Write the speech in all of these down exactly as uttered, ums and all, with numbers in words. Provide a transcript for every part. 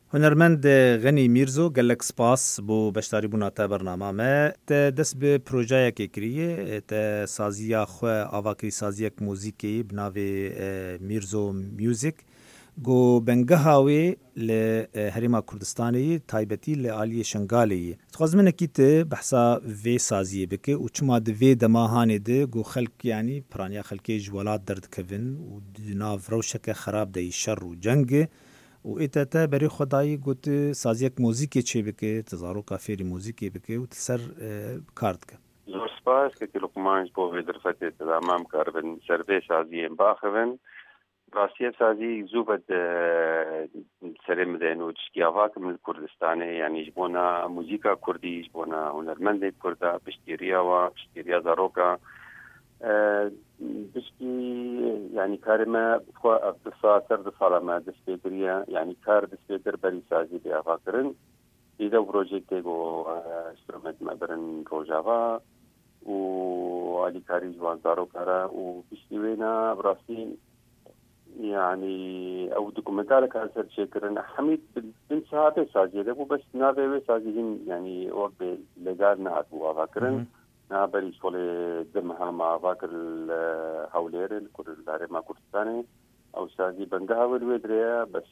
هنرمند غنی میرزو گلک سپاس بو بشتاری بوناتا برنامه ما تا دست به پروژه که کریه تا سازیا خو آواکری سازیک موزیکی بناوی میرزو میوزیک گو بنگه هاوی لحریم کردستانی تایبتی لعالی شنگالی تخوازمنه کیت بحثا وی سازیه بکه و چما ده وی دماهانه ده گو خلق یعنی پرانیا خلقی جوالات درد کون و ناف روشک خراب ده شر و جنگ و ایتا بری خدایی گوت سازیک موزیکی چه بکه تزارو کافیری موزیکی بکه و تسر کارد که زور سپاس که تلقمانج بو ویدرفتی تدامام کاربن سروی سازیه باخون راسیه سازی زوبد سرم دینو چکیاوات من کردستانه یعنی جبونا موزیکا کردی جبونا هنرمند کردا بشتیریا و بشتیریا زاروکا بشتی یعنی کارما خو اقتصاد سر سالما دسپیدریا یعنی کار دسپیدر بری سازی بیا فکرن ایده پروژکت گو استرومنت مبرن روجاوا و علی کاری جوان زاروکا و بشتی وینا براسی يعني او دوكومنتال كان سر شكرنا حميد بن صحابه ساجي ده بس نابه ساجين يعني وقت لقارنا ابو فاكرن نابري شغل دمها مع فاكر الهولير الكل الهرم كردستاني او ساجي بنغها والويدريا بس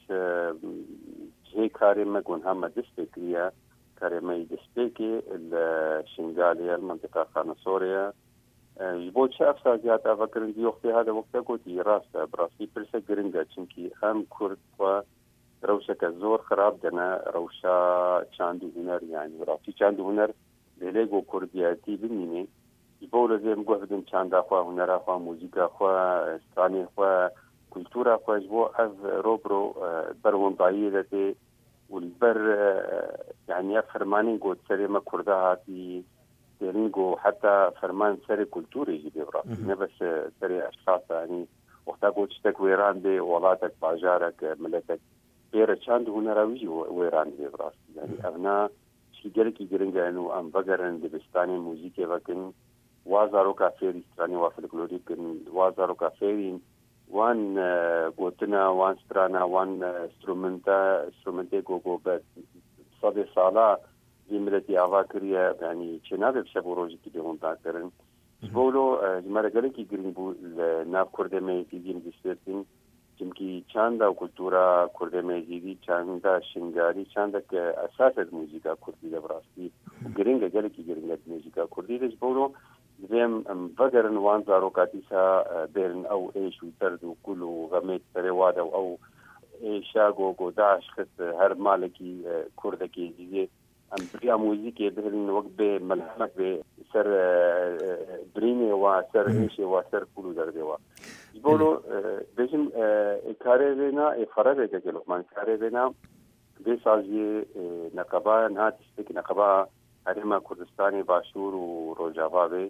هي كاريما كون هم دسبيكيا كاريما دسبيكي الشنغاليه المنطقه خانه سوريا يبغى شاف ساجات أفكر إن يوقف هذا وقت كوتي راسته براسي برسة جرينجا شنكي هم كرد و روشة كزور خراب دنا روشة شاندو هنر يعني براسي شاندو هنر ليلego كردياتي بنيني يبغى لازم قهدن شاندا خوا هنر خوا موسيقى خوا ستاني خوا كولتورا خوا يبغى أف روبرو برون ضايلته والبر يعني فرمانين قد سريما كردهاتي تيرينغو حتى فرمان سري كولتوري جدي براسي نه بس سري اشخاص يعني وقتا قلت تك ويران دي ولاتك باجارك ملتك بير تشاند هنا راوي ويران دي براسي يعني ابنا شي جلكي جرينغا انه ام بغرن دي بستاني موزيكي وكن وازارو كافيري ستاني وافلكلوري كن وازارو كافيري وان غوتنا وان سترانا وان انسترومنتا انسترومنتي غوغو بس صدي صالا جملتي أفاكرية يعني شنابه بشبه روجي كده هم تاكرن بقولوا جمالة قالوا كي قرين بو ناف كرده ميزيدين بسيطين جمكي چاندا وكولتورا كرده ميزيدي چاندا شنگاري چاندا كأساس الموسيقى كردي ده براسي وقرينگا قالوا كي قرينگا الموسيقى كردي ده بقولوا زيم فقرن وان زاروكاتيسا بيرن أو إيش وترد وكله غميت تريوادا أو إيشاغو قو داعش خط هر مالكي كردكي جيزي ام بريا موزيكي بهرن وقت بملحمك بسر بريني وسر ايشي وسر كلو دردوا يقولوا بيجم كارينا فرابه كجلو من كارينا بيسازي نقبا ناتستك نقبا هرما كردستاني باشور وروجافا بي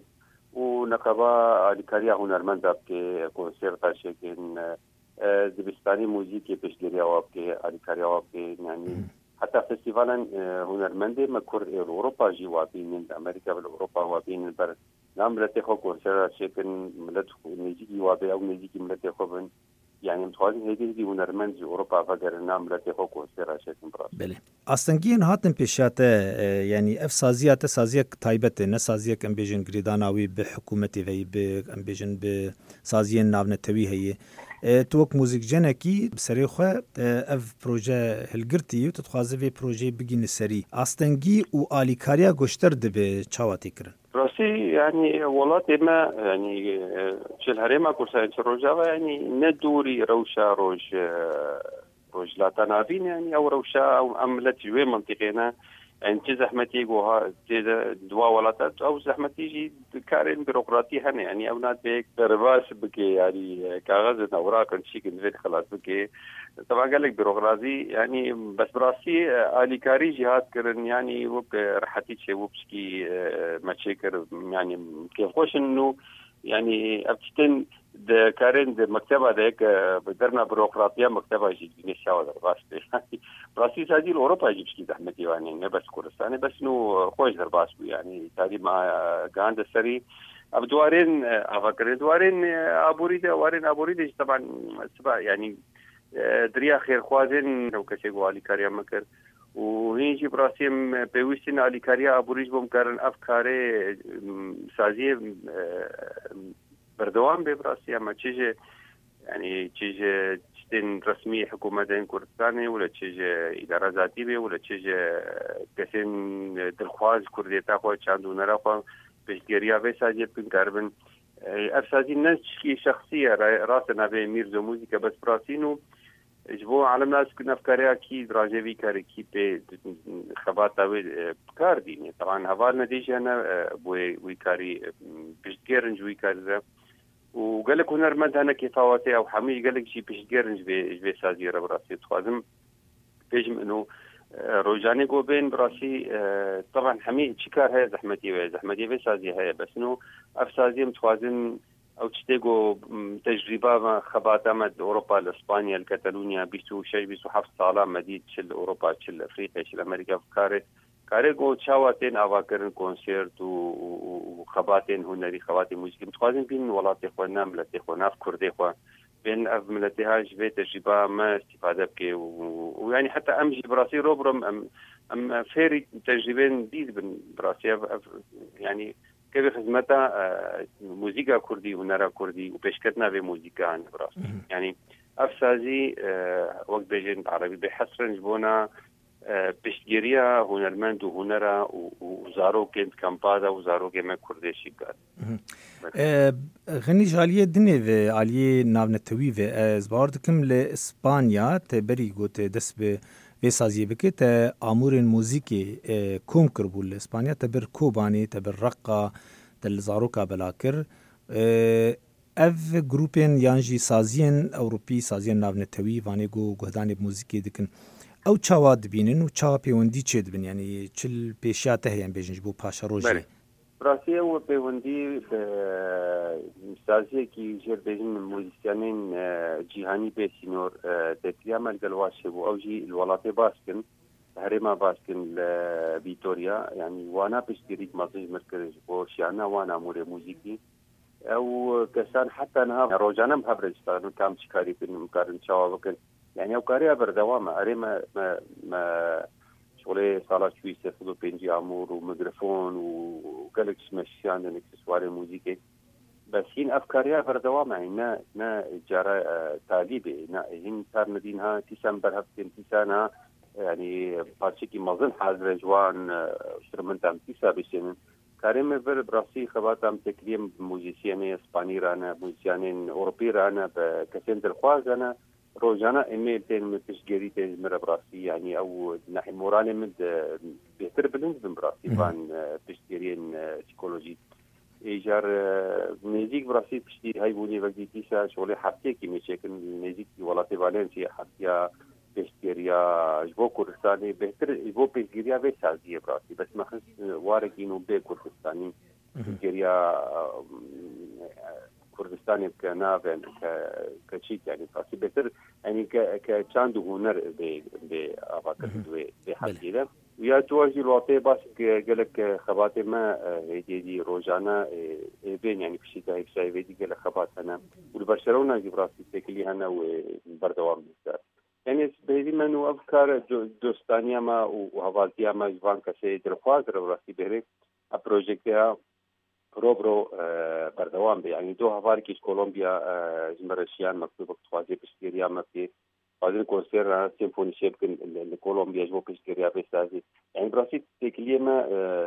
ونقبا الكاريا هنرمند ابكي كونسيرتا شكل دبستاني موزيكي بشجريا وابكي الكاريا وابكي يعني حتى فستيفالا هنرمندي مكور اوروبا جي وابين من امريكا بالاوروبا وابين البر نعمل تخو كورسيرا شكل ملت نيجي وابي او نيجي ملت خوبن يعني متوازن هيدي دي هنرمند اوروبا فقر نعمل تخو كورسيرا شكل براس بله استنگین هاتن پیشات يعني اف سازيات سازيك تايبت نه سازيك ام بيجن گريداناوي بحكومتي وي ب ام بيجن بسازين ناونتوي هي توك موزيك جنكي بسري خو اف بروجه هلگرتي وتتخازي في بروجه بگين سري استنگي او اليكاريا گشتر دبه چاواتي كرن راسي يعني ولات ما يعني شل هريما كورسان روجاوا يعني ندوري روشا روج روج لا تنابين يعني او روشا او عملت جوي منطقينا انت زحمتي جوها دوا ولات او زحمتي جي كارين بيروقراطي هنا يعني اولاد بيك رباس بكي يعني كاغذ اوراق شيء كنفيد خلاص بكي طبعا قال لك بيروقراطي يعني بس براسي الي كاري جهات كرن يعني وب رحتي شيء وبسكي مشاكل يعني كيف خوش انه يعني ابتدن د کارن د مکتبه د یک بدرنا بروکراتیا مکتبه جی نشاو در واسطه براسي ساجي اوروبا جي بشكي زحمتي يعني نه بس كردستان بس نو خوش در باس يعني تاري مع غاند سري ابدوارين افكر دوارين ابوريده وارين ابوريده طبعا سبا يعني دریا خیرخوازن او کسی گو آلیکاریا مکر و هینجی براسیم پیوستین آلیکاریا ابوریج بوم کردن افکار سازی بردوام به براسی اما چیزه یعنی چیزه چتن رسمی حکومت این کردستانه ولی چیزه اداره ذاتی به ولی چیزه کسین دلخواز کردیتا خو چندونه را خو پیشگیریا به سازی بکن کردن افسازی نشکی شخصیه راست نبی میرزو موزیکا بس براسینو جبو عالم ناس كنا افكاري اكيد راجبي كاري كي بي خبات تاوي بكار ديني طبعا هفال نتيجه انا بوي ويكاري بيشتيرنج ويكاري وقال لك هنرمند انا كيفاواتي او حمي قال لك شي بيشتيرنج بي بي سازي براسي تخازم بيجم انه روجاني جو بين براسي طبعا حمي شكار هي زحمتي زحمتي بي سازي هي بس انه افسازي متوازن او تشتيجو تجربه ما خباتا مد اوروبا لاسبانيا الكتالونيا بيسو شي بيسو حفص صاله مديد شل اوروبا شل افريقيا شل امريكا كاري كاري جو تشاواتين افاكرن كونسيرت وخباتين هنري خواتي موسيقى متوازن بين ولاتي خونا ملتي خونا في كردي خو بين اف ملتيهاج في تجربه ما استفاده بك ويعني حتى امجي براسي روبرم ام ام فيري تجربين ديد براسي يعني كيف خدمتها موسيقى كردي هنرا كردي وبيشكتنا بموسيقى عن براس يعني افسازي وقت بيجين عربي بحسرن جبونا بيشتيريا هنرمند وهنرا وزارو كنت كامبادا وزارو كما كردي شيكات غني جاليه دني في علي نافنتوي في ازباردكم لاسبانيا تبري قوت دسب في سازي بكت امور موسيقي كوم كربول اسبانيا تبر كوباني تبر رقه دل زاروكا بلاكر اف جروبين يانجي سازين اوروبي سازين نافنتوي فانيغو غداني موسيقي دكن او چاواد بينن و چا پيوندي چد بن يعني چل پیشاته يعني بيجنج بو پاشا روجي براسي او پيوندي سازي كي جير بين موزيسيانين جيهاني بيسينور دتيام الجلواشي بو اوجي الولاتي باسكن هريما باسكن فيتوريا يعني وانا بشتريك مازيج مركز بو شيانا وانا موري موزيكي او كسان حتى انا روجانا بهبرج كام شكاري بن مقارن شاوكن يعني او كاريا بردوام هريما ما ما شغله صالة شوي سفلو بينجي عمور وميكروفون وقالك سمشي عندنا اكسسوار موسيقي بس هين افكاريا بردوام يعني نا نا جارة تاليبي نا هين صار ندينها تسام برهفتين تسانا يعني بارشيكي مظن حاضر جوان شرمنت عم تسا بسين كاريم بر براسي خبات عم تكريم موزيسياني اسباني رانا موزيسيانين اوروبي رانا بكسين دلخواز انا روجانا ايميل تين متشجري تين مرة براسي يعني او ناحية موراني من بيهتر بلنز من براسي فان بشترين سيكولوجي ايجار ميزيك براسي بشتري هاي بوني وقتي تيسا شغلي حفتي كي ميشيكن ميزيك ولاتي فالنسيا حفتيا بشتريا جبو كردستاني بهتر جبو بشتريا بسازية براسي بس ما خص واركينو بي كردستاني بشتريا كردستاني كنافن كشيك يعني فاسي بهتر يعني كشاندو هنر ب ب افاكر بحكيله ويا تواجه الواطي باس قالك خباتي ما هيدي دي روجانا بين يعني في شيء هيك شيء هيدي قال خبات انا والبرشلونه جبراسي تكلي انا وبردوام بس يعني بهذه منو افكار دوستانيا ما وهوالتيا ما جوان كسي درخواز راسي بهري بروجيكتها روبرو بردوام يعني دو هفار كيش كولومبيا جمرشيان مكتوب بتخوازي بشتيريا ما في بعدين كونسير سيمفوني شيبكن لكولومبيا جو بشتيريا بسازي يعني براسي تكليه ما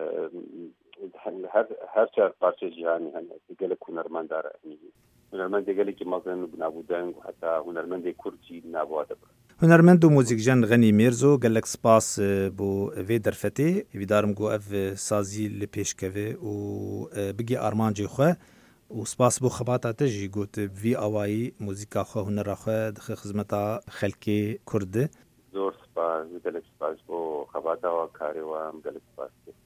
هر هر شهر بارشة جهاني هن قال لك هنرمند دار يعني هنرمند قال لك مثلا بنابودان وحتى هنرمند كردي نابوده هنرمند موزیکجان غنی میرزو گلک سپاس بو وی درفتی ویدارم گو اف سازی لپیشکوه و بگی آرمانجی خو و سپاس بو خباتا تجی گوت وی اوایی موزیکا خو هنر خو دخ خدمتا خلکی کرد زور سپاس گلک سپاس بو خباتا و کاری و گلک سپاس